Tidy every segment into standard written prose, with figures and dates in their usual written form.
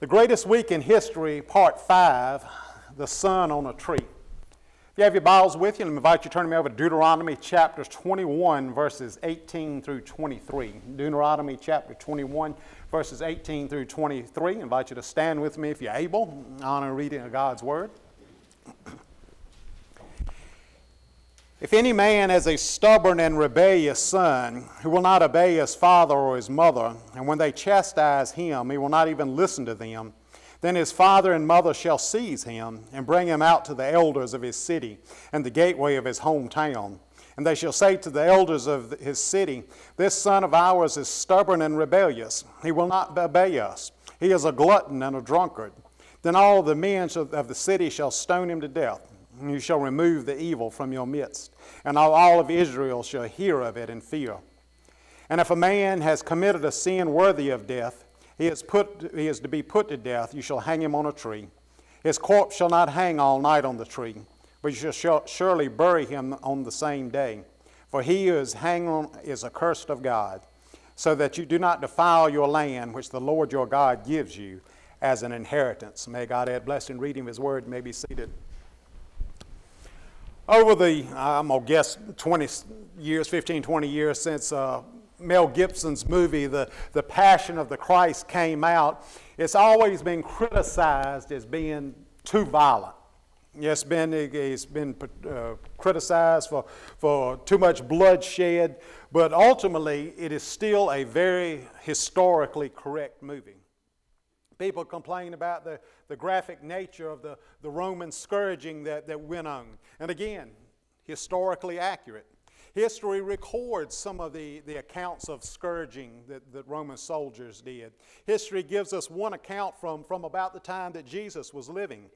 The Greatest Week in History, Part 5, The Son on a Tree. If you have your Bibles with you, I invite you to turn me over to Deuteronomy chapter 21, verses 18 through 23. Deuteronomy chapter 21, verses 18 through 23. I invite you to stand with me if you're able. Honor reading of God's Word. If any man has a stubborn and rebellious son who will not obey his father or his mother, and when they chastise him, he will not even listen to them, then his father and mother shall seize him and bring him out to the elders of his city and the gateway of his hometown. And they shall say to the elders of his city, "This son of ours is stubborn and rebellious. He will not obey us. He is a glutton and a drunkard." Then all the men of the city shall stone him to death. And you shall remove the evil from your midst, and all of Israel shall hear of it and fear. And if a man has committed a sin worthy of death, he is to be put to death. You shall hang him on a tree. His corpse shall not hang all night on the tree, but you shall surely bury him on the same day. For he who is hanged on is accursed of God, so that you do not defile your land, which the Lord your God gives you as an inheritance. May God add blessing reading of his word. You may be seated. Over the, I'm going to guess, 20 years since Mel Gibson's movie, The Passion of the Christ, came out, it's always been criticized as being too violent. It's been criticized for too much bloodshed, but ultimately it is still a very historically correct movie. People complain about the graphic nature of the Roman scourging that went on. And again, historically accurate. History records some of the accounts of scourging that Roman soldiers did. History gives us one account from about the time that Jesus was living.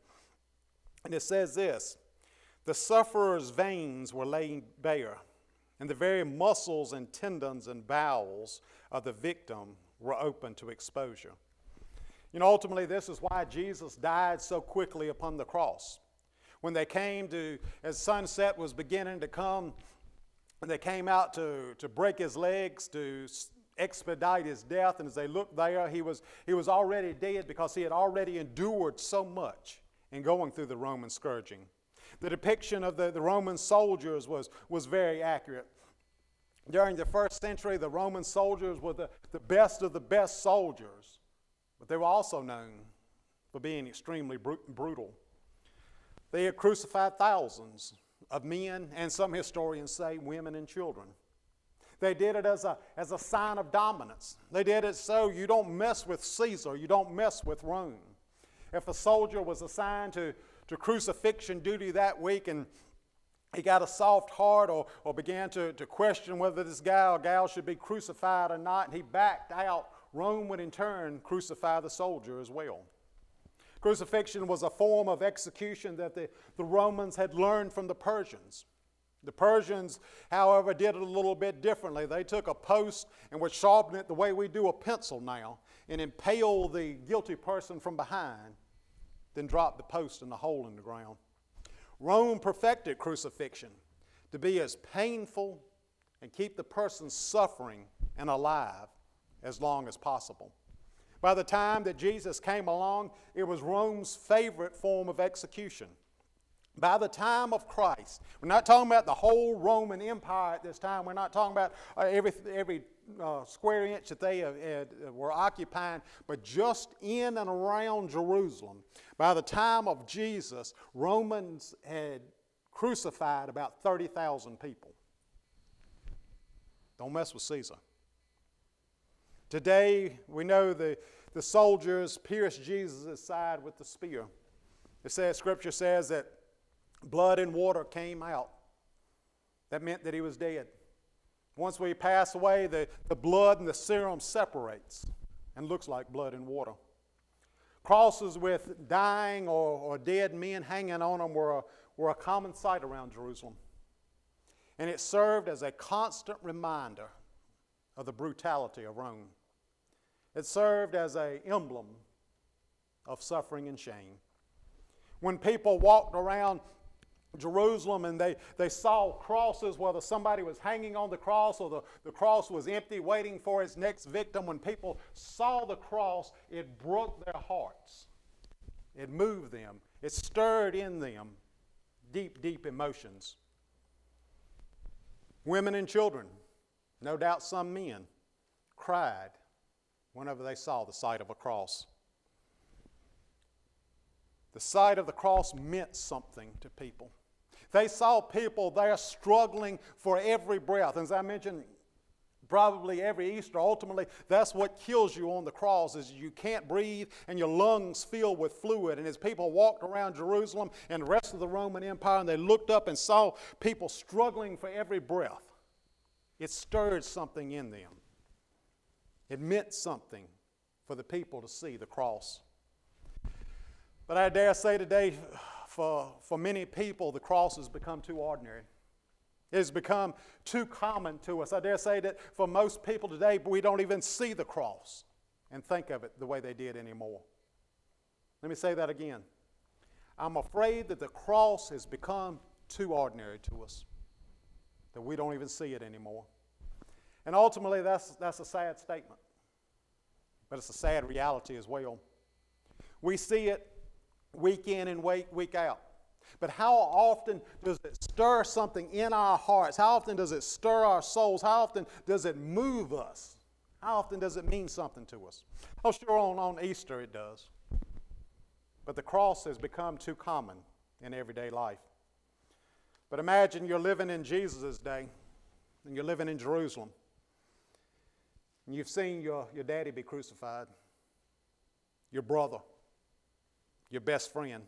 And it says this: "The sufferer's veins were laid bare, and the very muscles and tendons and bowels of the victim were open to exposure." You know, ultimately, this is why Jesus died so quickly upon the cross. When they came to, as sunset was beginning to come, and they came out to break his legs, to expedite his death, and as they looked there, he was already dead because he had already endured so much in going through the Roman scourging. The depiction of the Roman soldiers was very accurate. During the first century, the Roman soldiers were the best of the best soldiers. But they were also known for being extremely brutal. They had crucified thousands of men, and some historians say women and children. They did it as a sign of dominance. They did it so you don't mess with Caesar, you don't mess with Rome. If a soldier was assigned to crucifixion duty that week and he got a soft heart or began to question whether this guy or gal should be crucified or not, and he backed out, Rome would in turn crucify the soldier as well. Crucifixion was a form of execution that the Romans had learned from the Persians. The Persians, however, did it a little bit differently. They took a post and would sharpen it the way we do a pencil now and impale the guilty person from behind, then drop the post in the hole in the ground. Rome perfected crucifixion to be as painful and keep the person suffering and alive as long as possible. By the time that Jesus came along, it was Rome's favorite form of execution. By the time of Christ, we're not talking about the whole Roman Empire at this time. We're not talking about every square inch that they were occupying, but just in and around Jerusalem. By the time of Jesus, Romans had crucified about 30,000 people. Don't mess with Caesar. Today, we know the soldiers pierced Jesus' side with the spear. Scripture says that blood and water came out. That meant that he was dead. Once we pass away, the blood and the serum separates and looks like blood and water. Crosses with dying or dead men hanging on them were a common sight around Jerusalem. And it served as a constant reminder of the brutality of Rome. It served as an emblem of suffering and shame. When people walked around Jerusalem, and they saw crosses, whether somebody was hanging on the cross or the cross was empty, waiting for its next victim. When people saw the cross, it broke their hearts. It moved them. It stirred in them deep, deep emotions. Women and children, no doubt some men, cried whenever they saw the sight of a cross. The sight of the cross meant something to people. They saw people there struggling for every breath. As I mentioned, probably every Easter, ultimately, that's what kills you on the cross, is you can't breathe and your lungs fill with fluid. And as people walked around Jerusalem and the rest of the Roman Empire, and they looked up and saw people struggling for every breath, it stirred something in them. It meant something for the people to see the cross. But I dare say today, for many people, the cross has become too ordinary. It has become too common to us. I dare say that for most people today, we don't even see the cross and think of it the way they did anymore. Let me say that again. I'm afraid that the cross has become too ordinary to us, that we don't even see it anymore. And ultimately, that's a sad statement. But it's a sad reality as well. We see it week in and week out. But how often does it stir something in our hearts? How often does it stir our souls? How often does it move us? How often does it mean something to us? Oh, sure, on Easter it does. But the cross has become too common in everyday life. But imagine you're living in Jesus' day, and you're living in Jerusalem, and you've seen your daddy be crucified, your brother, your best friend.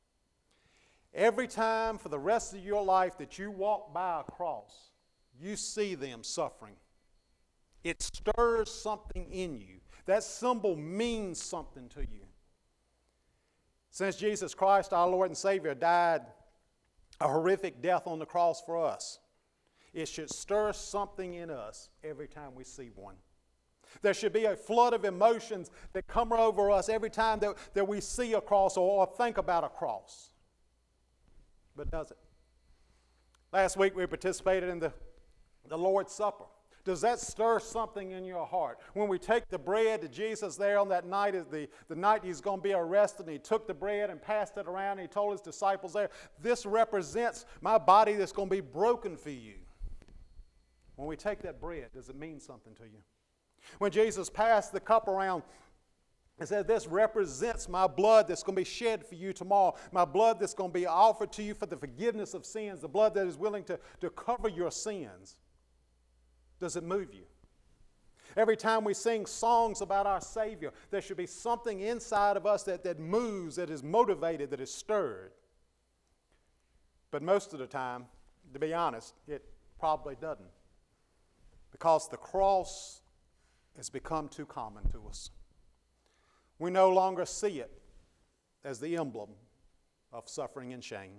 Every time for the rest of your life that you walk by a cross, you see them suffering. It stirs something in you. That symbol means something to you. Since Jesus Christ, our Lord and Savior, died a horrific death on the cross for us, it should stir something in us every time we see one. There should be a flood of emotions that come over us every time that we see a cross or think about a cross. But does it? Last week we participated in the Lord's Supper. Does that stir something in your heart? When we take the bread to Jesus there on that night, the night he's going to be arrested, and he took the bread and passed it around, and he told his disciples there, this represents my body that's going to be broken for you. When we take that bread, does it mean something to you? When Jesus passed the cup around, he said, this represents my blood that's going to be shed for you tomorrow. My blood that's going to be offered to you for the forgiveness of sins. The blood that is willing to cover your sins. Does it move you? Every time we sing songs about our Savior, there should be something inside of us that moves, that is motivated, that is stirred. But most of the time, to be honest, it probably doesn't. Because the cross has become too common to us. We no longer see it as the emblem of suffering and shame.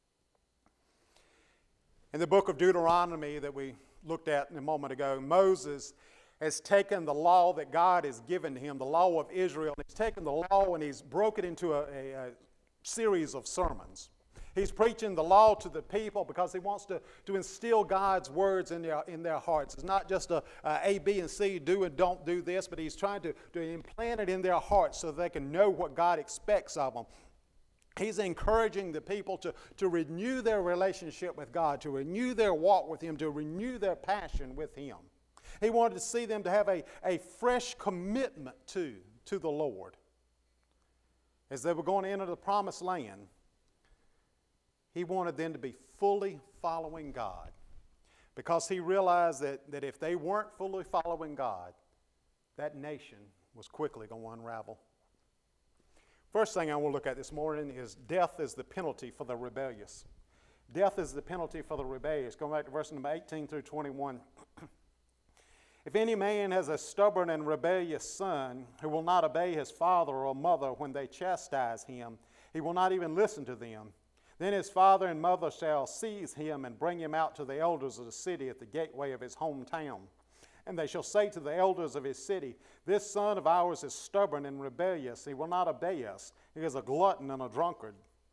In the book of Deuteronomy that we looked at a moment ago, Moses has taken the law that God has given to him, the law of Israel, and he's taken the law and he's broken it into a series of sermons. He's preaching the law to the people because he wants to instill God's words in their hearts. It's not just A, B, and C, do and don't do this, but he's trying to implant it in their hearts so they can know what God expects of them. He's encouraging the people to renew their relationship with God, to renew their walk with Him, to renew their passion with Him. He wanted to see them to have a fresh commitment to the Lord. As they were going to enter the promised land, He wanted them to be fully following God, because He realized that if they weren't fully following God, that nation was quickly going to unravel. First thing I want to look at this morning is death is the penalty for the rebellious. Death is the penalty for the rebellious. Going back to verse number 18 through 21. If any man has a stubborn and rebellious son who will not obey his father or mother when they chastise him, he will not even listen to them. Then his father and mother shall seize him and bring him out to the elders of the city at the gateway of his hometown. And they shall say to the elders of his city, this son of ours is stubborn and rebellious. He will not obey us. He is a glutton and a drunkard.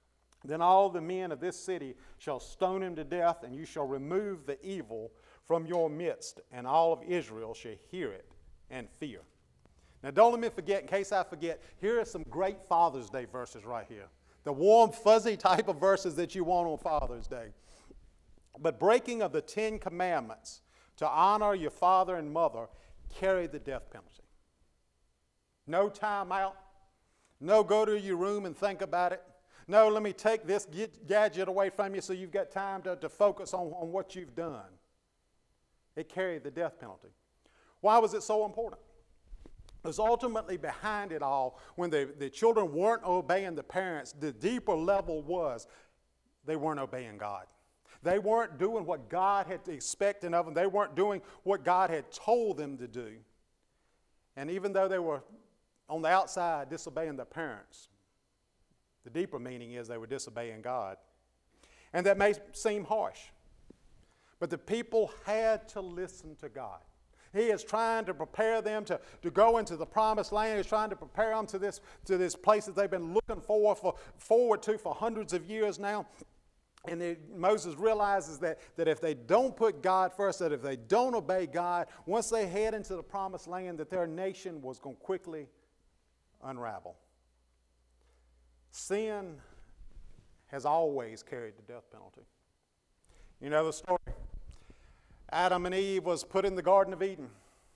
Then all the men of this city shall stone him to death, and you shall remove the evil from your midst, and all of Israel shall hear it and fear. Now don't let me forget, in case I forget, here are some great Father's Day verses right here. The warm, fuzzy type of verses that you want on Father's Day. But breaking of the 10 commandments to honor your father and mother carry the death penalty. No time out. No go to your room and think about it. No, let me take this gadget away from you so you've got time to focus on what you've done. It carried the death penalty. Why was it so important? It was ultimately behind it all, when the children weren't obeying the parents, the deeper level was they weren't obeying God. They weren't doing what God had expected of them. They weren't doing what God had told them to do. And even though they were on the outside disobeying their parents, the deeper meaning is they were disobeying God. And that may seem harsh, but the people had to listen to God. He is trying to prepare them to go into the promised land. He's trying to prepare them to this place that they've been looking forward to for hundreds of years now. And Moses realizes that if they don't put God first, that if they don't obey God, once they head into the promised land, that their nation was going to quickly unravel. Sin has always carried the death penalty. You know the story. Adam and Eve was put in the Garden of Eden.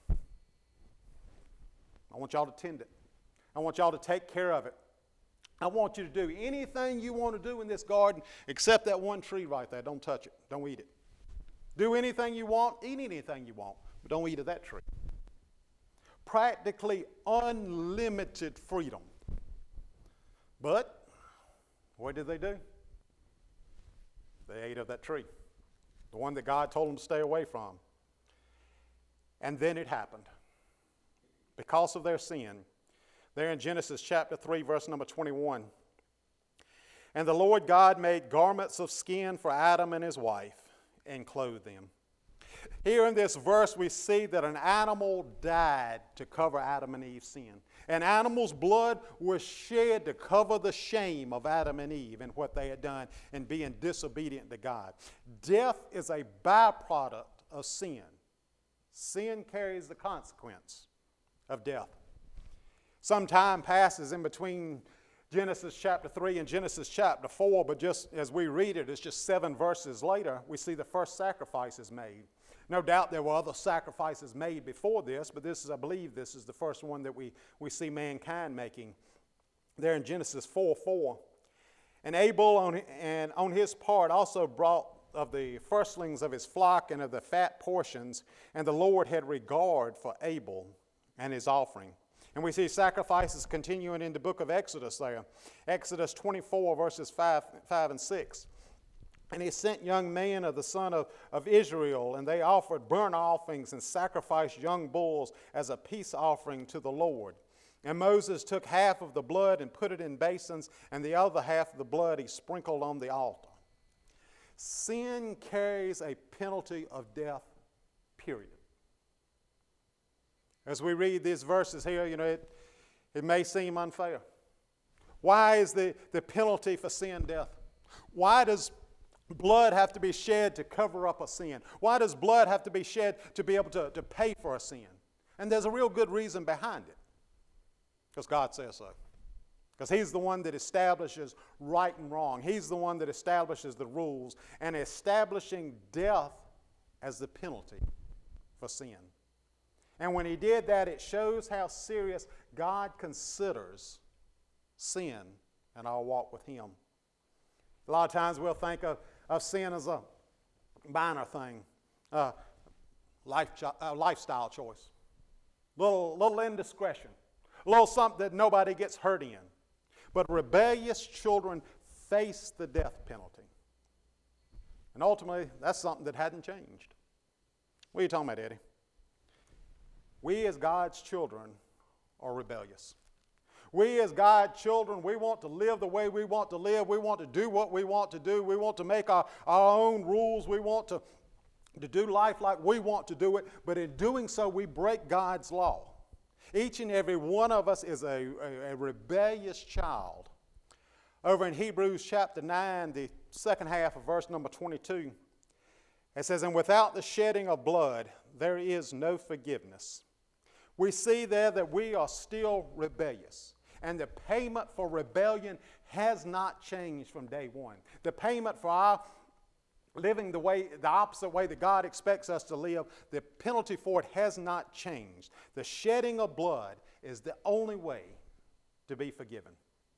I want y'all to tend it. I want y'all to take care of it. I want you to do anything you want to do in this garden except that one tree right there. Don't touch it. Don't eat it. Do anything you want. Eat anything you want. But don't eat of that tree. Practically unlimited freedom. But what did they do? They ate of that tree. The one that God told them to stay away from. And then it happened. Because of their sin, there in Genesis chapter 3, verse number 21. And the Lord God made garments of skin for Adam and his wife and clothed them. Here in this verse we see that an animal died to cover Adam and Eve's sin. An animal's blood was shed to cover the shame of Adam and Eve and what they had done in being disobedient to God. Death is a byproduct of sin. Sin carries the consequence of death. Some time passes in between Genesis chapter 3 and Genesis chapter 4, but just as we read it, it's just 7 verses later, we see the first sacrifice is made. No doubt there were other sacrifices made before this, but I believe this is the first one that we see mankind making. There in Genesis 4:4. And Abel on his part also brought of the firstlings of his flock and of the fat portions, and the Lord had regard for Abel and his offering. And we see sacrifices continuing in the book of Exodus there. Exodus 24 verses 5 and 6. And he sent young men of the son of Israel, and they offered burnt offerings and sacrificed young bulls as a peace offering to the Lord. And Moses took half of the blood and put it in basins, and the other half of the blood he sprinkled on the altar. Sin carries a penalty of death, period. As we read these verses here, it may seem unfair. Why is the penalty for sin death? Why does blood have to be shed to cover up a sin? Why does blood have to be shed to be able to pay for a sin? And there's a real good reason behind it. Because God says so. Because He's the one that establishes right and wrong. He's the one that establishes the rules and establishing death as the penalty for sin. And when He did that, it shows how serious God considers sin and our walk with Him. A lot of times we'll think of sin as a minor thing, lifestyle choice, little indiscretion, a little something that nobody gets hurt in. But rebellious children face the death penalty. And ultimately, that's something that hadn't changed. What are you talking about, Eddie? We as God's children are rebellious. We as God's children, we want to live the way we want to live. We want to do what we want to do. We want to make our own rules. We want to do life like we want to do it. But in doing so, we break God's law. Each and every one of us is a rebellious child Over in Hebrews chapter 9, the second half of verse number 22, it says, "And without the shedding of blood, there is no forgiveness." We see there that we are still rebellious. And the payment for rebellion has not changed from day one. The payment for our living the opposite way that God expects us to live, the penalty for it has not changed. The shedding of blood is the only way to be forgiven.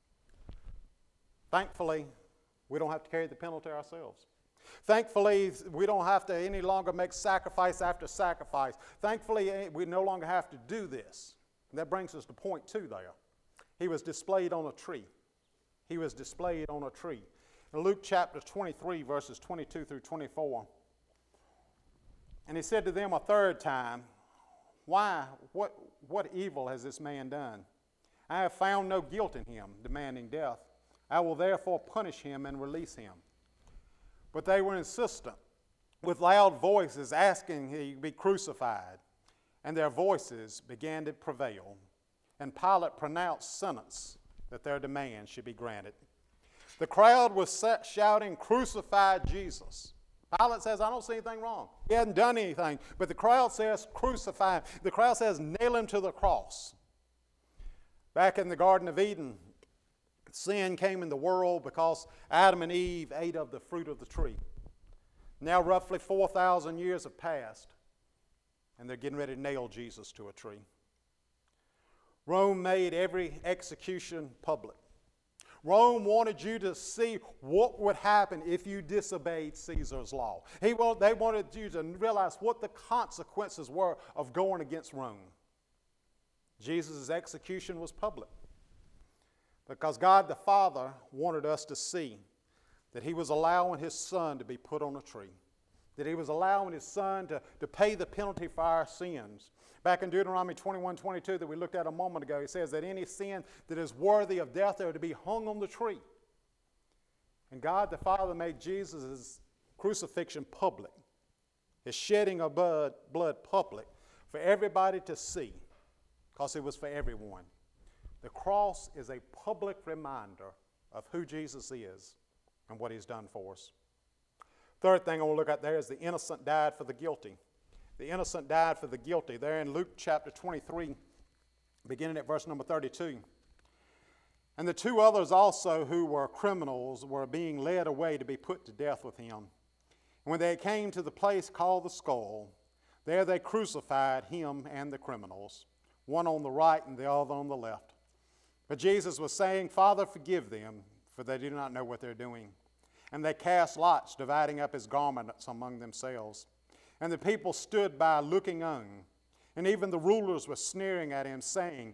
Thankfully, we don't have to carry the penalty ourselves. Thankfully, we don't have to any longer make sacrifice after sacrifice. Thankfully, we no longer have to do this. And that brings us to point 2 there. He was displayed on a tree. He was displayed on a tree. In Luke chapter 23, verses 22 through 24. "And he said to them a third time, Why, what evil has this man done? I have found no guilt in him, demanding death. I will therefore punish him and release him." But they were insistent, with loud voices asking he be crucified. And their voices began to prevail. And Pilate pronounced sentence that their demand should be granted. The crowd was shouting, "Crucify Jesus." Pilate says, "I don't see anything wrong. He hadn't done anything." But the crowd says, "Crucify him." The crowd says, "Nail him to the cross." Back in the Garden of Eden, sin came in the world because Adam and Eve ate of the fruit of the tree. Now roughly 4,000 years have passed, and they're getting ready to nail Jesus to a tree. Rome made every execution public. Rome wanted you to see what would happen if you disobeyed Caesar's law. They wanted you to realize what the consequences were of going against Rome. Jesus' execution was public because God the Father wanted us to see that he was allowing his Son to be put on a tree, that he was allowing his Son to pay the penalty for our sins. Back in Deuteronomy 21:22 that we looked at a moment ago, he says that any sin that is worthy of death are to be hung on the tree. And God the Father made Jesus' crucifixion public, his shedding of blood public, for everybody to see, because it was for everyone. The cross is a public reminder of who Jesus is and what he's done for us. Third thing I want to look at there is the innocent died for the guilty. The innocent died for the guilty. There in Luke chapter 23, beginning at verse number 32. "And the 2 others also who were criminals were being led away to be put to death with him. And when they came to the place called the Skull, there they crucified him and the criminals, one on the right and the other on the left. But Jesus was saying, Father, forgive them, for they do not know what they're doing. And they cast lots, dividing up his garments among themselves. And the people stood by looking on. And even the rulers were sneering at him, saying,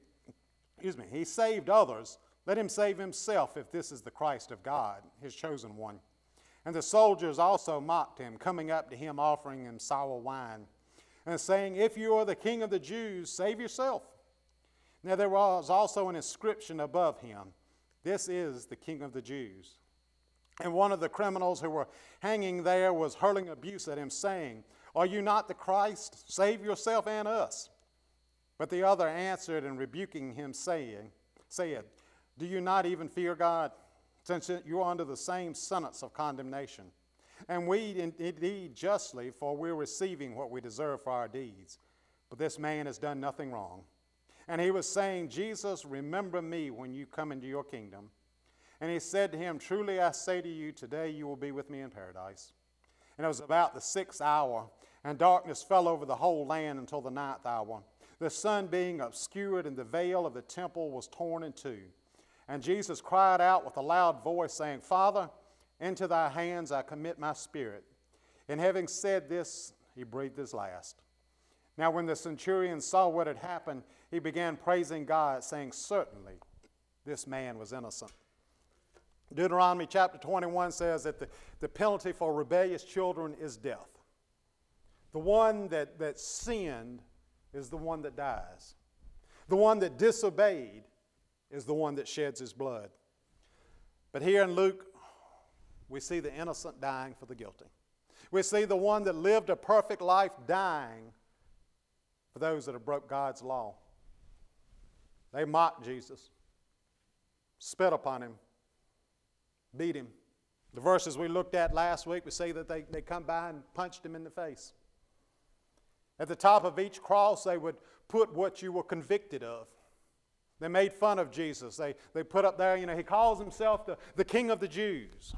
He saved others. Let him save himself if this is the Christ of God, his chosen one. And the soldiers also mocked him, coming up to him, offering him sour wine, and saying, If you are the King of the Jews, save yourself. Now there was also an inscription above him, This is the King of the Jews. And one of the criminals who were hanging there was hurling abuse at him, saying, Are you not the Christ? Save yourself and us. But the other answered and rebuking him, said, Do you not even fear God, since you are under the same sentence of condemnation? And we indeed justly, for we're receiving what we deserve for our deeds. But this man has done nothing wrong. And he was saying, Jesus, remember me when you come into your kingdom. And he said to him, Truly I say to you, today you will be with me in paradise. And it was about the 6th hour, and darkness fell over the whole land until the 9th hour, the sun being obscured, and the veil of the temple was torn in two. And Jesus cried out with a loud voice, saying, Father, into thy hands I commit my spirit. And having said this, he breathed his last. Now when the centurion saw what had happened, he began praising God, saying, Certainly this man was innocent. Deuteronomy chapter 21 says that the penalty for rebellious children is death. The one that sinned is the one that dies. The one that disobeyed is the one that sheds his blood. But here in Luke, we see the innocent dying for the guilty. We see the one that lived a perfect life dying for those that have broke God's law. They mocked Jesus, spit upon him, beat him. The verses we looked at last week, we see that they come by and punched him in the face. At the top of each cross, they would put what you were convicted of. They made fun of Jesus. They put up there, he calls himself the King of the Jews.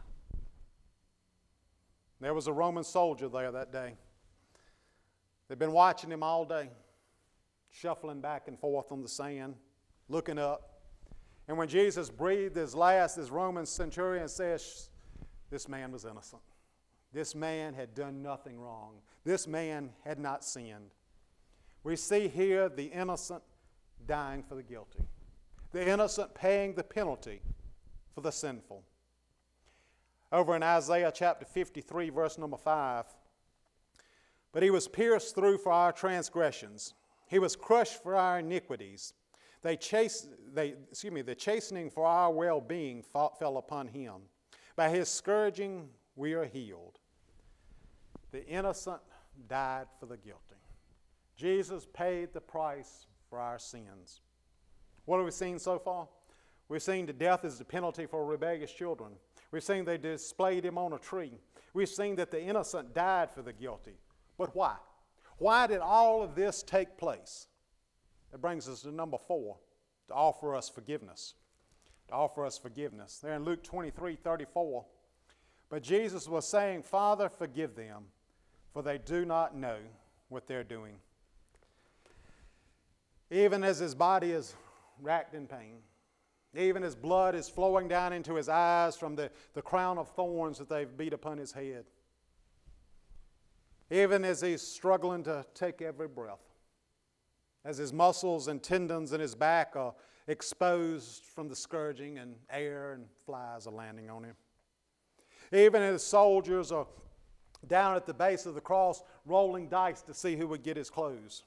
There was a Roman soldier there that day. They'd been watching him all day, shuffling back and forth on the sand, looking up. And when Jesus breathed his last, this Roman centurion says, this man was innocent. This man had done nothing wrong. This man had not sinned. We see here the innocent dying for the guilty. The innocent paying the penalty for the sinful. Over in Isaiah chapter 53, verse number 5, but he was pierced through for our transgressions. He was crushed for our iniquities. The chastening for our well-being fell upon him. By his scourging we are healed. The innocent died for the guilty. Jesus paid the price for our sins. What have we seen so far? We've seen that death is the penalty for rebellious children. We've seen they displayed him on a tree. We've seen that the innocent died for the guilty. But why? Why did all of this take place? That brings us to number 4, to offer us forgiveness. To offer us forgiveness. There in Luke 23:34. But Jesus was saying, Father, forgive them, for they do not know what they're doing. Even as his body is racked in pain, even as blood is flowing down into his eyes from the crown of thorns that they've beat upon his head, even as he's struggling to take every breath, as his muscles and tendons in his back are exposed from the scourging and air and flies are landing on him. Even as soldiers are down at the base of the cross rolling dice to see who would get his clothes,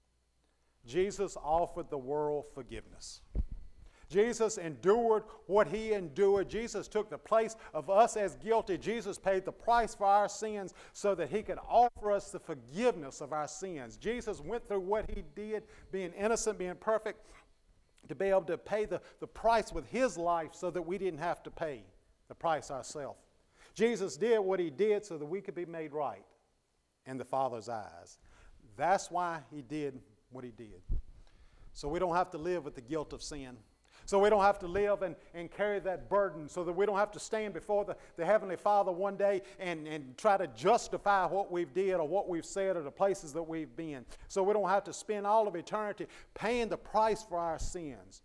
Jesus offered the world forgiveness. Jesus endured what he endured. Jesus took the place of us as guilty. Jesus paid the price for our sins so that he could offer us the forgiveness of our sins. Jesus went through what he did, being innocent, being perfect, to be able to pay the price with his life so that we didn't have to pay the price ourselves. Jesus did what he did so that we could be made right in the Father's eyes. That's why he did what he did. So we don't have to live with the guilt of sin. So we don't have to live and carry that burden, so that we don't have to stand before the Heavenly Father one day and try to justify what we've did or what we've said or the places that we've been. So we don't have to spend all of eternity paying the price for our sins.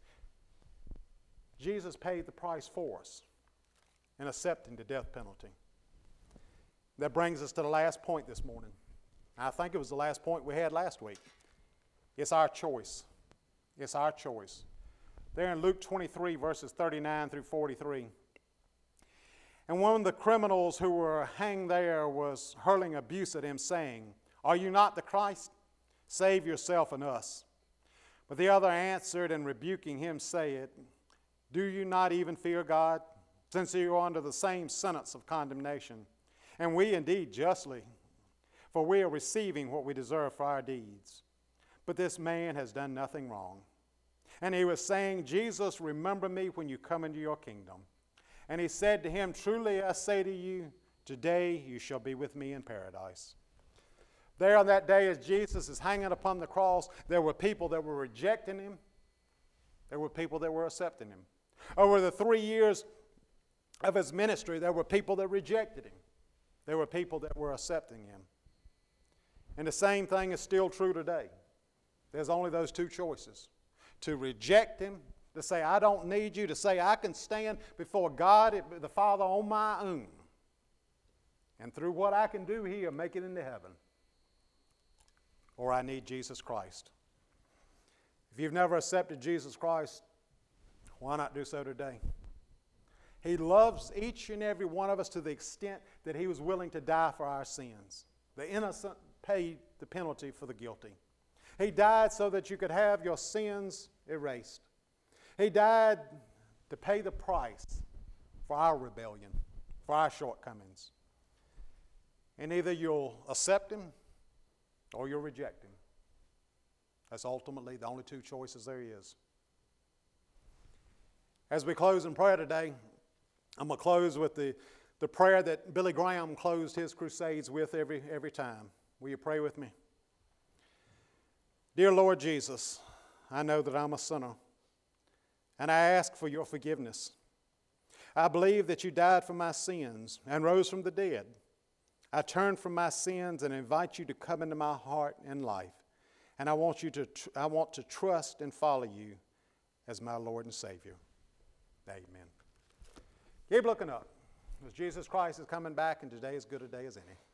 Jesus paid the price for us in accepting the death penalty. That brings us to the last point this morning. I think it was the last point we had last week. It's our choice. It's our choice. There in Luke 23, verses 39 through 43. And one of the criminals who were hanged there was hurling abuse at him, saying, Are you not the Christ? Save yourself and us. But the other answered and rebuking him said, Do you not even fear God, since you are under the same sentence of condemnation? And we indeed justly, for we are receiving what we deserve for our deeds. But this man has done nothing wrong. And he was saying, Jesus, remember me when you come into your kingdom. And he said to him, Truly I say to you, today you shall be with me in paradise. There on that day as Jesus is hanging upon the cross, there were people that were rejecting him. There were people that were accepting him. Over the 3 years of his ministry, there were people that rejected him. There were people that were accepting him. And the same thing is still true today. There's only those two choices. To reject him, to say, I don't need you, to say, I can stand before God, the Father, on my own. And through what I can do here, make it into heaven. Or I need Jesus Christ. If you've never accepted Jesus Christ, why not do so today? He loves each and every one of us to the extent that he was willing to die for our sins. The innocent paid the penalty for the guilty. He died so that you could have your sins erased. He died to pay the price for our rebellion, for our shortcomings. And either you'll accept him or you'll reject him. That's ultimately the only two choices there is. As we close in prayer today, I'm going to close with the prayer that Billy Graham closed his crusades with every time. Will you pray with me? Dear Lord Jesus, I know that I'm a sinner, and I ask for your forgiveness. I believe that you died for my sins and rose from the dead. I turn from my sins and invite you to come into my heart and life. And I want to trust and follow you as my Lord and Savior. Amen. Keep looking up, because Jesus Christ is coming back, and today is as good a day as any.